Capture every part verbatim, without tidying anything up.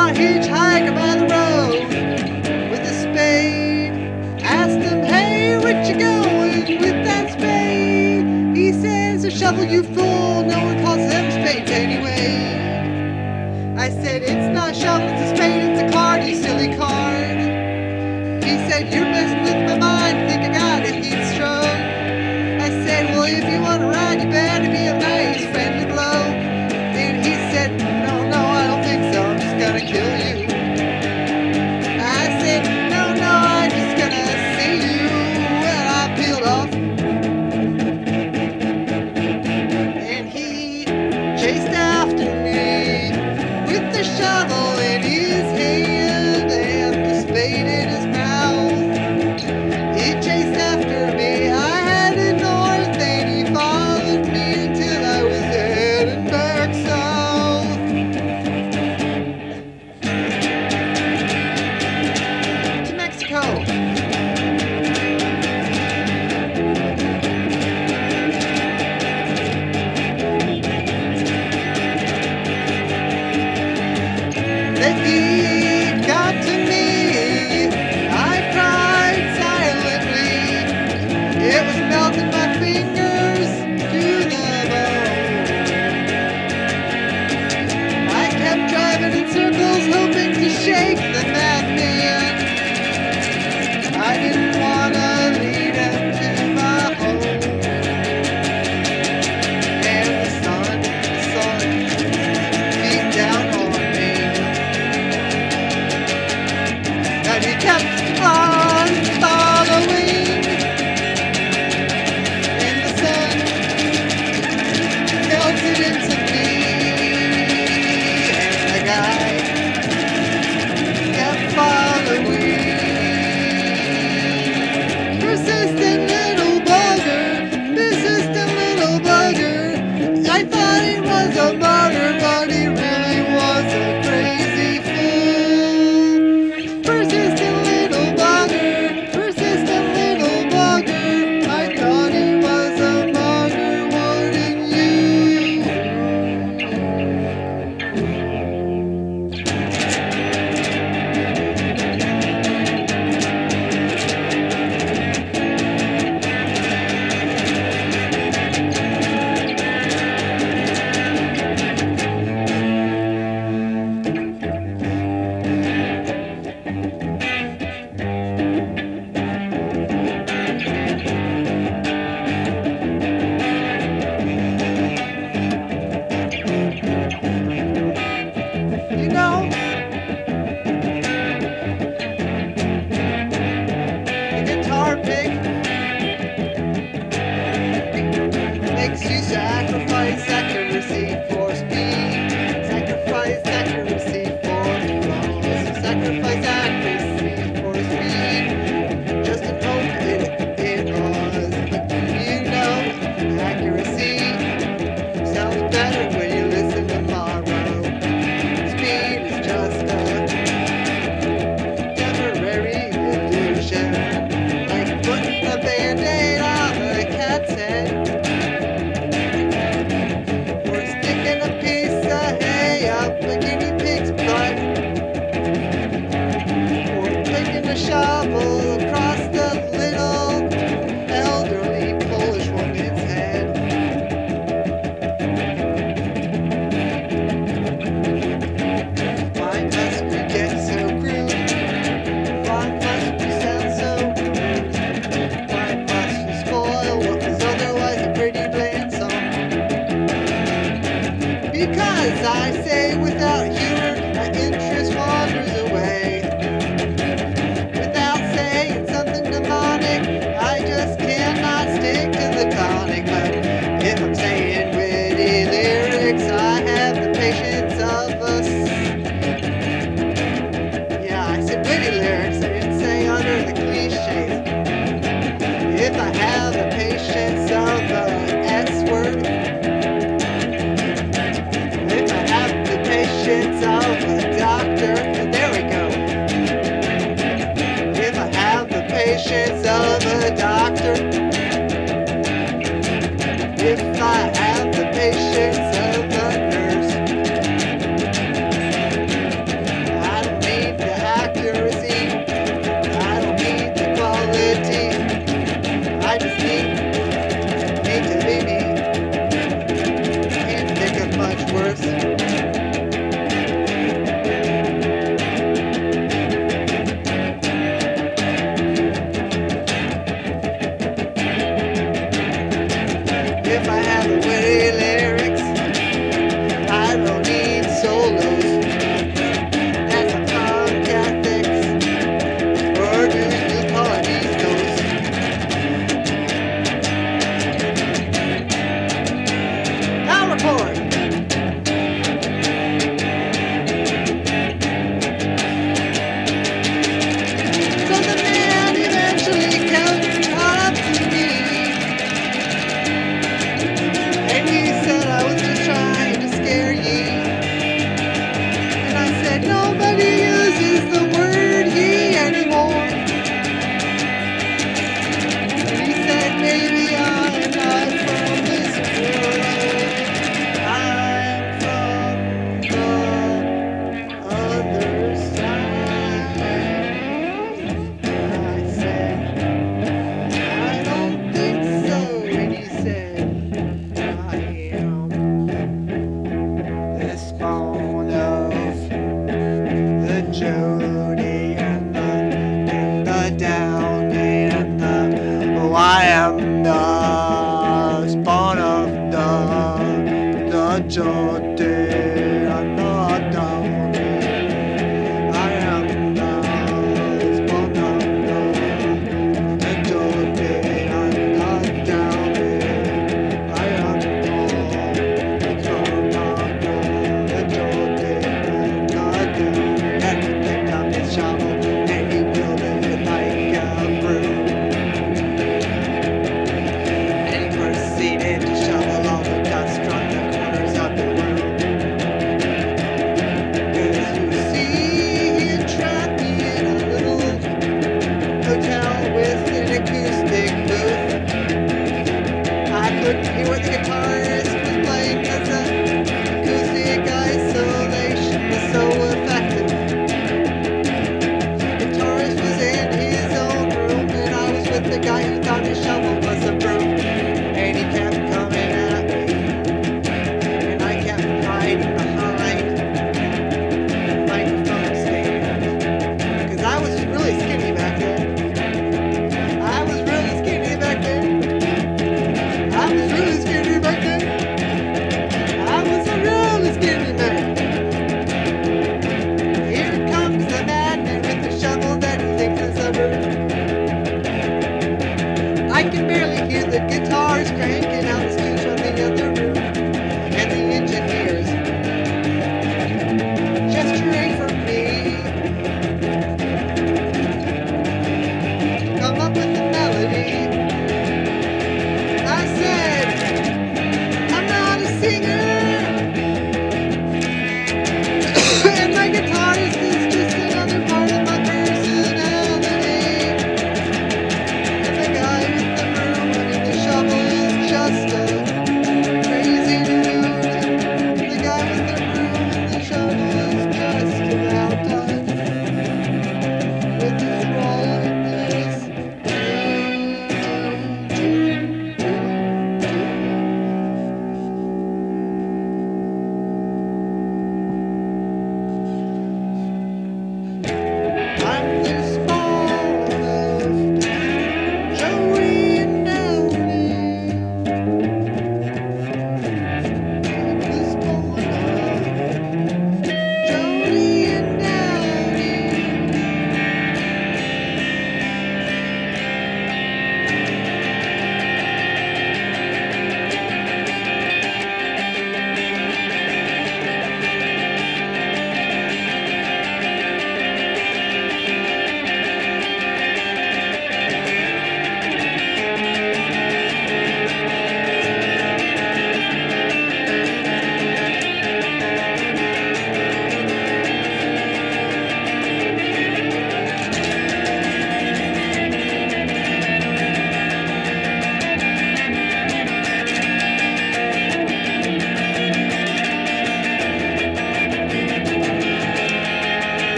Saw a hitchhiker by the road with a spade. Asked him, hey, where you going with that spade? He says, a shovel, you fool. No one calls them spades anyway. I said, it's not a shovel, it's a spade, it's a card, you silly card. He said, you're messing with my mind, think I got a heat stroke. I said, well, if you want to ride, you better be a nice friendly blow. And he said, no, no, I don't think so, I'm just gonna kill you. I said, no, no, I'm just gonna see you. And I peeled off. And he chased after me with the shovel in his hand and the spade in his mouth. He chased after me, I headed north, and he followed me until I was heading back south. To Mexico. Let me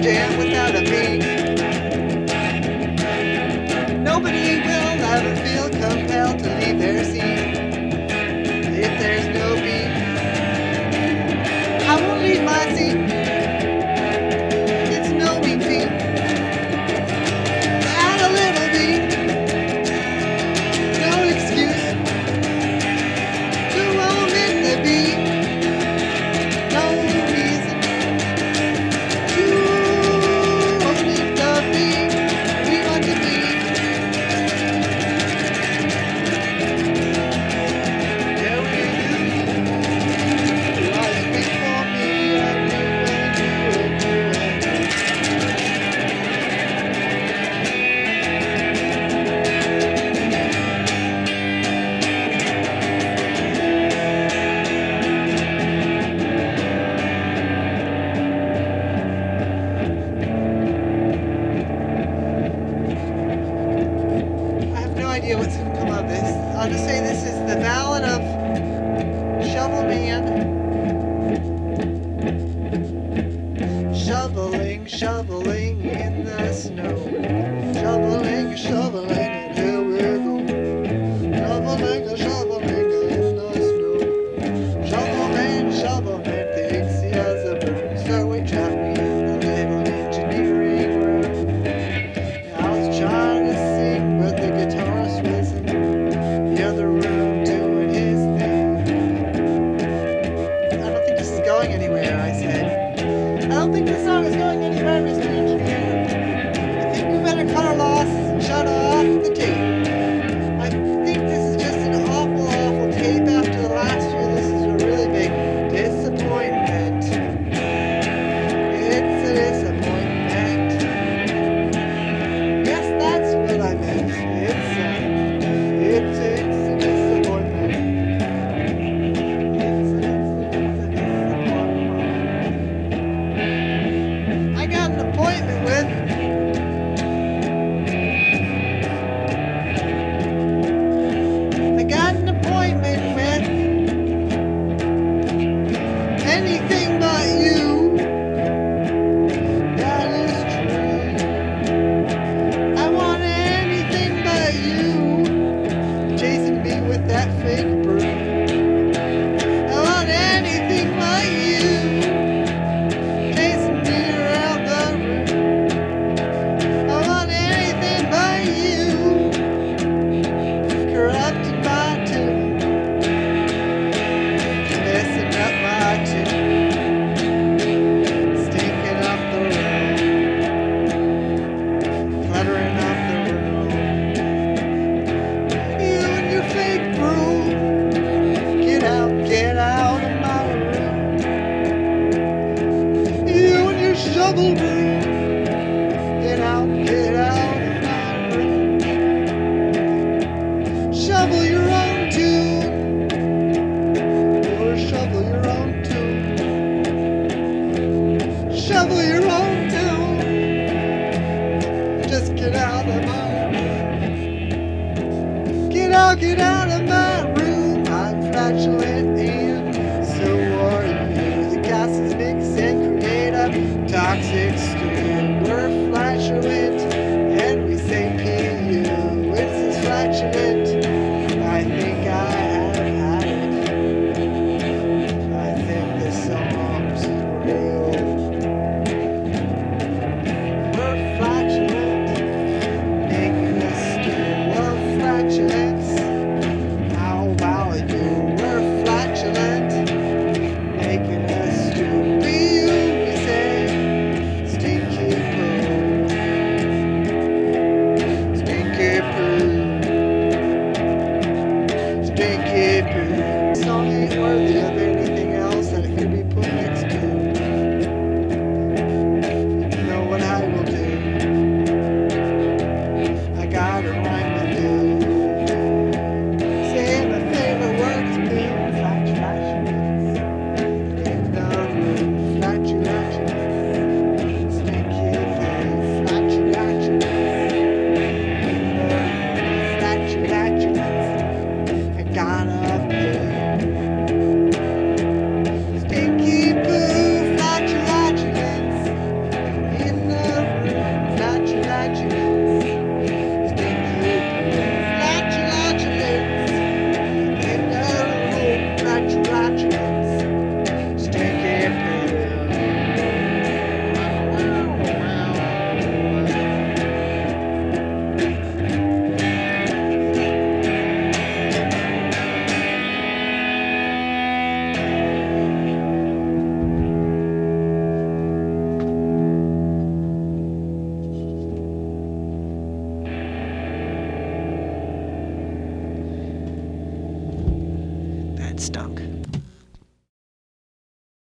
jam without a beat. Nobody will ever feel compelled to leave their seat if there's no beat. I won't leave my seat. It's no mean feat. Add a little beat. No excuse to omit the beat. No reason to omit the beat. We want to be. Yeah, we do. Life before me, I do and do and do and do. I have no idea what's going to come of this. I'll just say this is the ballad of Shovel Man. Shoveling, shoveling in the snow. Shoveling, shoveling, and here we go. Shoveling, shoveling in the snow. Shovel man, shovel man thinks he has a broom, so we trap me in a little engineering room. I was trying to sing, but the guitarist was in the other room doing his thing. I don't think this is going anywhere, I said. I don't think this song is going anywhere, Mister Engineer. I think we better cut our losses and shut off the tape. I think this is just an awful, awful tape after the last year. This is a really big disappointment. It's a disappointment. Yes, that's what I meant. It's a, it's, it's a disappointment. It's a, it's a, it's a disappointment. I got an appointment with I got an appointment with anything but you. That is true. I want anything but you. Chasing me with that fake broom. I want anything but you. Chasing me around the room. I want anything but you. Corrupting my tune. Messing up my tune. Stinking up the room. Cluttering up the room. You and your fake broom. Get out, get out of my room. You and your shovel broom. Get out, get out of my room. Shovel your own tune. Or shovel your own tune. Shovel your own tune. Just get out of my room. Get out, get out of my room. I'm flatulent and so are you. The gases mix and create a toxic stew. We're flatulent and we say P U. It's this flatulent. I think I have had it. I think this song's real. We're flatulent, making us stew. We're flatulent. How about you? We're flatulent, making us stew. We we say stinky poo, stinky poo. it stunk.